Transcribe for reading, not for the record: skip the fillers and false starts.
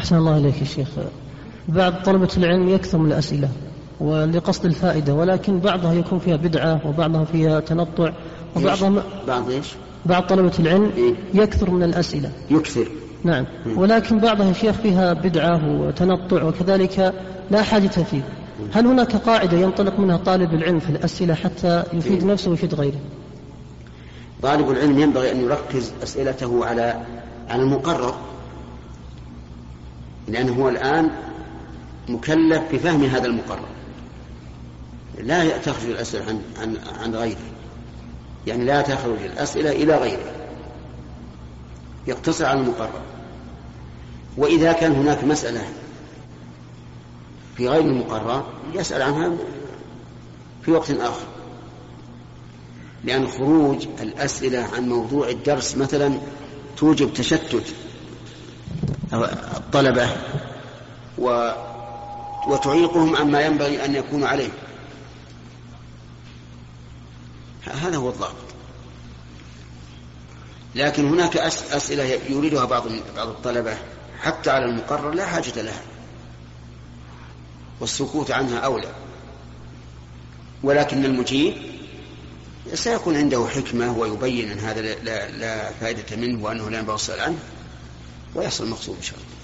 أحسن الله إليك يا شيخ. بعض طلبة العلم يكثر من الأسئلة ولقصد الفائدة، ولكن بعضها يكون فيها بدعة وبعضها فيها تنطع وبعضها بعض طلبة العلم يكثر من الأسئلة. يكثر. نعم. ولكن بعضها شيخ فيها بدعة وتنطع وكذلك لا حاجة فيه. هل هناك قاعدة ينطلق منها طالب العلم في الأسئلة حتى يفيد نفسه ويفيد غيره؟ طالب العلم ينبغي أن يركز أسئلته على المقرر، لأنه هو الآن مكلف بفهم هذا المقرر، لا تخرج الأسئلة عن غيره، يعني لا تخرج الأسئلة إلى غيره، يقتصر على المقرر. وإذا كان هناك مسألة في غير المقرر يسأل عنها في وقت آخر، لأن خروج الأسئلة عن موضوع الدرس مثلا توجب تشتت الطلبة وتعيقهم عما ينبغي أن يكونوا عليه. هذا هو الضابط. لكن هناك أسئلة يريدها بعض الطلبة حتى على المقرر لا حاجة لها، والسكوت عنها أولى، ولكن المجيب سيكون عنده حكمة ويبين أن هذا لا فائدة منه وأنه لا ينبغي السؤال عنه ويحصل المقصود إن شاء الله.